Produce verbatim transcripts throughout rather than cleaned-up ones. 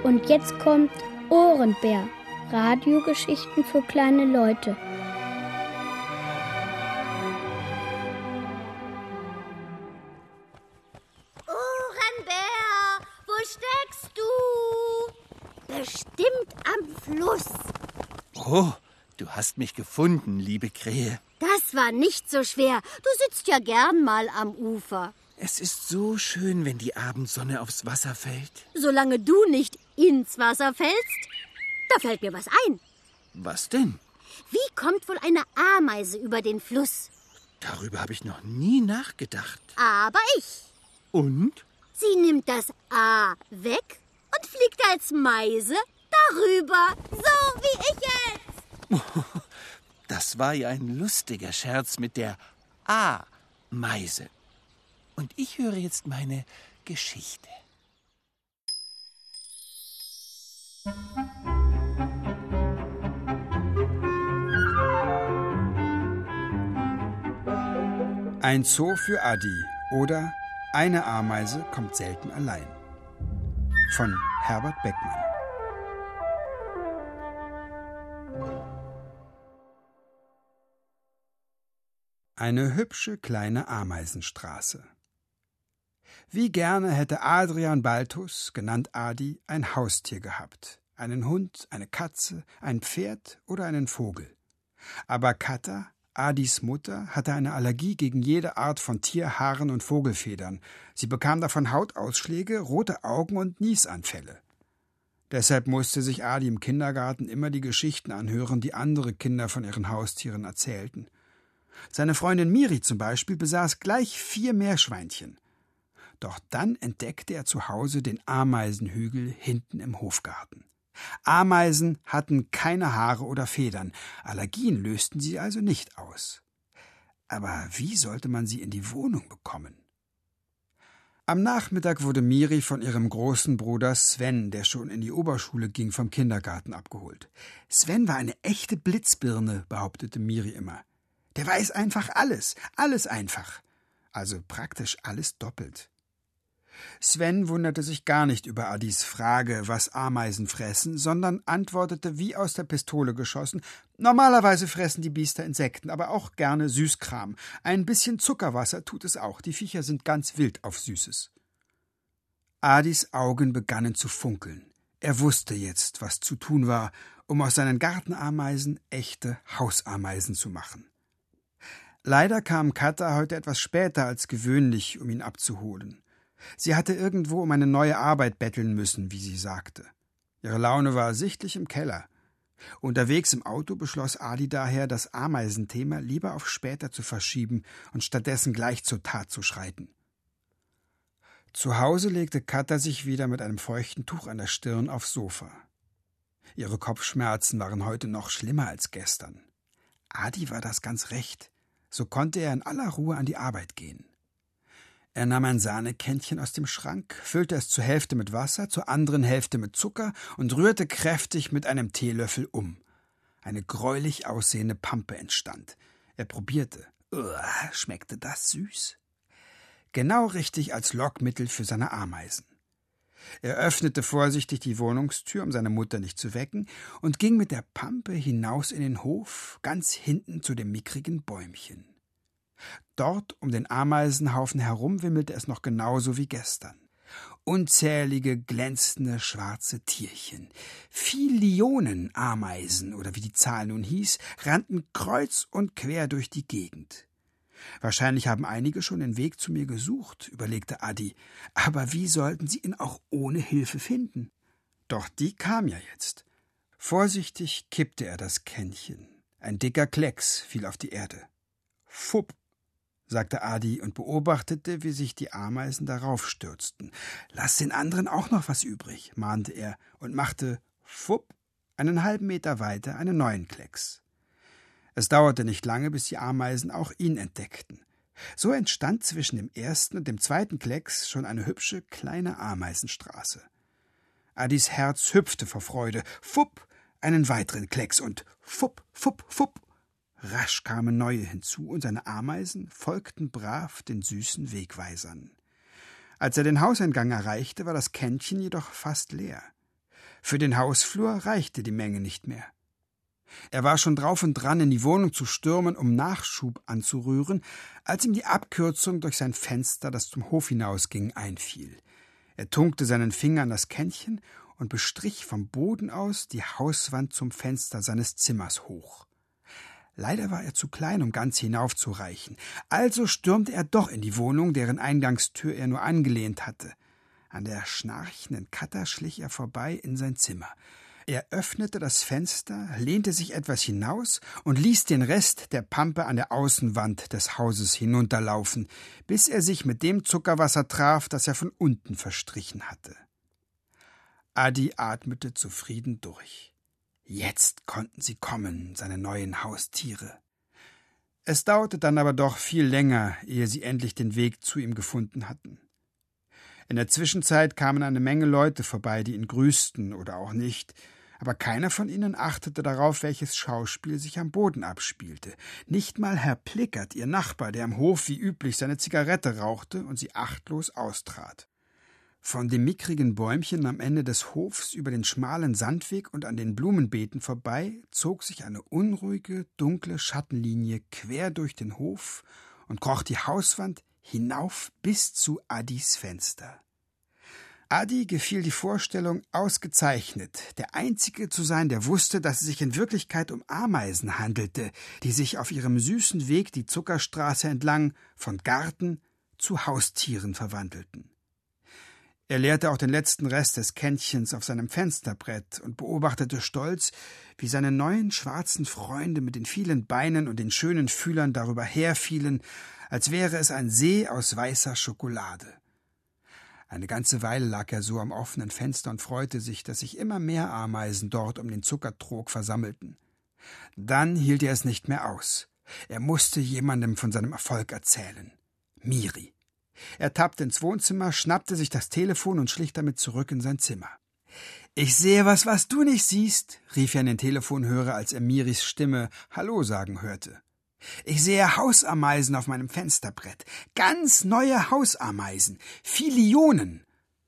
Und jetzt kommt Ohrenbär. Radiogeschichten für kleine Leute. Ohrenbär, wo steckst du? Bestimmt am Fluss. Oh, du hast mich gefunden, liebe Krähe. Das war nicht so schwer. Du sitzt ja gern mal am Ufer. Es ist so schön, wenn die Abendsonne aufs Wasser fällt. Solange du nicht ins Wasser fällst, da fällt mir was ein. Was denn? Wie kommt wohl eine Ameise über den Fluss? Darüber habe ich noch nie nachgedacht. Aber ich. Und? Sie nimmt das A weg und fliegt als Meise darüber. So wie ich jetzt. Das war ja ein lustiger Scherz mit der A-Meise. Und ich höre jetzt meine Geschichte. Ein Zoo für Adi oder Eine Ameise kommt selten allein. Von Herbert Beckmann. Eine hübsche kleine Ameisenstraße. Wie gerne hätte Adrian Balthus, genannt Adi, ein Haustier gehabt. Einen Hund, eine Katze, ein Pferd oder einen Vogel. Aber Katta, Adis Mutter, hatte eine Allergie gegen jede Art von Tierhaaren und Vogelfedern. Sie bekam davon Hautausschläge, rote Augen und Niesanfälle. Deshalb musste sich Adi im Kindergarten immer die Geschichten anhören, die andere Kinder von ihren Haustieren erzählten. Seine Freundin Miri zum Beispiel besaß gleich vier Meerschweinchen. Doch dann entdeckte er zu Hause den Ameisenhügel hinten im Hofgarten. Ameisen hatten keine Haare oder Federn, Allergien lösten sie also nicht aus. Aber wie sollte man sie in die Wohnung bekommen? Am Nachmittag wurde Miri von ihrem großen Bruder Sven, der schon in die Oberschule ging, vom Kindergarten abgeholt. Sven war eine echte Blitzbirne, behauptete Miri immer. Der weiß einfach alles, alles einfach. Also praktisch alles doppelt. Sven wunderte sich gar nicht über Adis Frage, was Ameisen fressen, sondern antwortete wie aus der Pistole geschossen: Normalerweise fressen die Biester Insekten, aber auch gerne Süßkram. Ein bisschen Zuckerwasser tut es auch. Die Viecher sind ganz wild auf Süßes. Adis Augen begannen zu funkeln. Er wusste jetzt, was zu tun war, um aus seinen Gartenameisen echte Hausameisen zu machen. Leider kam Katta heute etwas später als gewöhnlich, um ihn abzuholen. Sie hatte irgendwo um eine neue Arbeit betteln müssen, wie sie sagte. Ihre Laune war sichtlich im Keller. Unterwegs im Auto beschloss Adi daher, das Ameisenthema lieber auf später zu verschieben und stattdessen gleich zur Tat zu schreiten. Zu Hause legte Katta sich wieder mit einem feuchten Tuch an der Stirn aufs Sofa. Ihre Kopfschmerzen waren heute noch schlimmer als gestern. Adi war das ganz recht. So konnte er in aller Ruhe an die Arbeit gehen. Er nahm ein Sahnekännchen aus dem Schrank, füllte es zur Hälfte mit Wasser, zur anderen Hälfte mit Zucker und rührte kräftig mit einem Teelöffel um. Eine gräulich aussehende Pampe entstand. Er probierte. Uah, schmeckte das süß? Genau richtig als Lockmittel für seine Ameisen. Er öffnete vorsichtig die Wohnungstür, um seine Mutter nicht zu wecken, und ging mit der Pampe hinaus in den Hof, ganz hinten zu dem mickrigen Bäumchen. Dort um den Ameisenhaufen herum wimmelte es noch genauso wie gestern. Unzählige, glänzende, schwarze Tierchen. Fillionen Ameisen, oder wie die Zahl nun hieß, rannten kreuz und quer durch die Gegend. Wahrscheinlich haben einige schon den Weg zu mir gesucht, überlegte Adi. Aber wie sollten sie ihn auch ohne Hilfe finden? Doch die kam ja jetzt. Vorsichtig kippte er das Kännchen. Ein dicker Klecks fiel auf die Erde. Fupp, sagte Adi und beobachtete, wie sich die Ameisen darauf stürzten. Lass den anderen auch noch was übrig, mahnte er und machte, fupp, einen halben Meter weiter einen neuen Klecks. Es dauerte nicht lange, bis die Ameisen auch ihn entdeckten. So entstand zwischen dem ersten und dem zweiten Klecks schon eine hübsche kleine Ameisenstraße. Adis Herz hüpfte vor Freude. Fupp, einen weiteren Klecks und fupp, fupp, fupp. Rasch kamen neue hinzu, und seine Ameisen folgten brav den süßen Wegweisern. Als er den Hauseingang erreichte, war das Kännchen jedoch fast leer. Für den Hausflur reichte die Menge nicht mehr. Er war schon drauf und dran, in die Wohnung zu stürmen, um Nachschub anzurühren, als ihm die Abkürzung durch sein Fenster, das zum Hof hinausging, einfiel. Er tunkte seinen Finger an das Kännchen und bestrich vom Boden aus die Hauswand zum Fenster seines Zimmers hoch. Leider war er zu klein, um ganz hinaufzureichen. Also stürmte er doch in die Wohnung, deren Eingangstür er nur angelehnt hatte. An der schnarchenden Katta schlich er vorbei in sein Zimmer. Er öffnete das Fenster, lehnte sich etwas hinaus und ließ den Rest der Pampe an der Außenwand des Hauses hinunterlaufen, bis er sich mit dem Zuckerwasser traf, das er von unten verstrichen hatte. Adi atmete zufrieden durch. Jetzt konnten sie kommen, seine neuen Haustiere. Es dauerte dann aber doch viel länger, ehe sie endlich den Weg zu ihm gefunden hatten. In der Zwischenzeit kamen eine Menge Leute vorbei, die ihn grüßten oder auch nicht, aber keiner von ihnen achtete darauf, welches Schauspiel sich am Boden abspielte. Nicht mal Herr Plickert, ihr Nachbar, der am Hof wie üblich seine Zigarette rauchte und sie achtlos austrat. Von dem mickrigen Bäumchen am Ende des Hofs über den schmalen Sandweg und an den Blumenbeeten vorbei zog sich eine unruhige, dunkle Schattenlinie quer durch den Hof und kroch die Hauswand hinauf bis zu Adis Fenster. Adi gefiel die Vorstellung ausgezeichnet, der Einzige zu sein, der wusste, dass es sich in Wirklichkeit um Ameisen handelte, die sich auf ihrem süßen Weg die Zuckerstraße entlang von Garten zu Haustieren verwandelten. Er leerte auch den letzten Rest des Kännchens auf seinem Fensterbrett und beobachtete stolz, wie seine neuen schwarzen Freunde mit den vielen Beinen und den schönen Fühlern darüber herfielen, als wäre es ein See aus weißer Schokolade. Eine ganze Weile lag er so am offenen Fenster und freute sich, dass sich immer mehr Ameisen dort um den Zuckertrog versammelten. Dann hielt er es nicht mehr aus. Er musste jemandem von seinem Erfolg erzählen. Miri. Er tappte ins Wohnzimmer, schnappte sich das Telefon und schlich damit zurück in sein Zimmer. »Ich sehe was, was du nicht siehst«, rief er in den Telefonhörer, als er Miris Stimme Hallo sagen hörte. »Ich sehe Hausameisen auf meinem Fensterbrett. Ganz neue Hausameisen. Filionen.«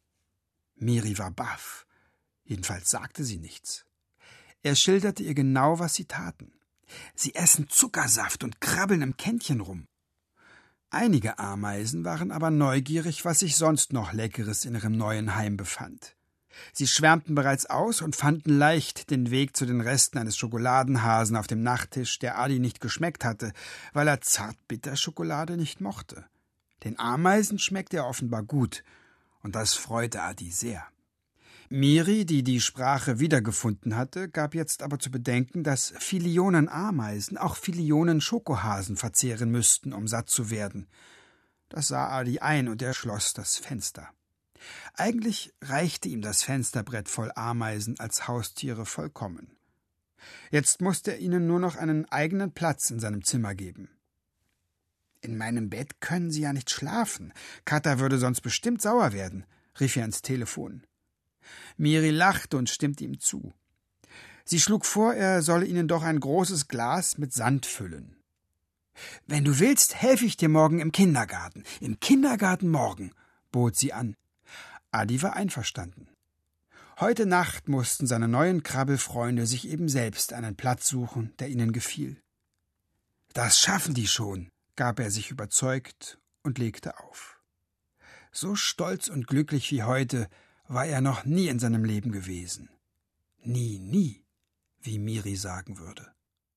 Miri war baff. Jedenfalls sagte sie nichts. Er schilderte ihr genau, was sie taten. Sie essen Zuckersaft und krabbeln im Kännchen rum. Einige Ameisen waren aber neugierig, was sich sonst noch Leckeres in ihrem neuen Heim befand. Sie schwärmten bereits aus und fanden leicht den Weg zu den Resten eines Schokoladenhasen auf dem Nachttisch, der Adi nicht geschmeckt hatte, weil er Zartbitterschokolade nicht mochte. Den Ameisen schmeckte er offenbar gut, und das freute Adi sehr. Miri, die die Sprache wiedergefunden hatte, gab jetzt aber zu bedenken, dass Filionen Ameisen auch Filionen Schokohasen verzehren müssten, um satt zu werden. Das sah Adi ein, und er schloss das Fenster. Eigentlich reichte ihm das Fensterbrett voll Ameisen als Haustiere vollkommen. Jetzt musste er ihnen nur noch einen eigenen Platz in seinem Zimmer geben. »In meinem Bett können sie ja nicht schlafen. Katta würde sonst bestimmt sauer werden«, rief er ins Telefon. Miri lachte und stimmte ihm zu. Sie schlug vor, er solle ihnen doch ein großes Glas mit Sand füllen. »Wenn du willst, helfe ich dir morgen im Kindergarten. Im Kindergarten morgen«, bot sie an. Adi war einverstanden. Heute Nacht mussten seine neuen Krabbelfreunde sich eben selbst einen Platz suchen, der ihnen gefiel. »Das schaffen die schon«, gab er sich überzeugt und legte auf. So stolz und glücklich wie heute war er noch nie in seinem Leben gewesen. Nie, nie, wie Miri sagen würde.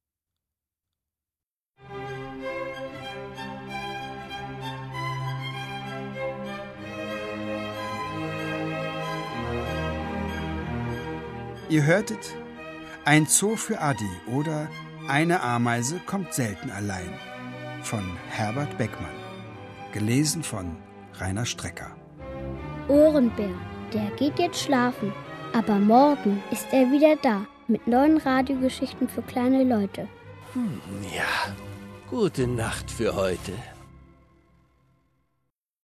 Ihr hörtet Ein Zoo für Adi oder Eine Ameise kommt selten allein von Herbert Beckmann. Gelesen von Rainer Strecker. Ohrenbär, der geht jetzt schlafen. Aber morgen ist er wieder da mit neuen Radiogeschichten für kleine Leute. Hm, ja, gute Nacht für heute.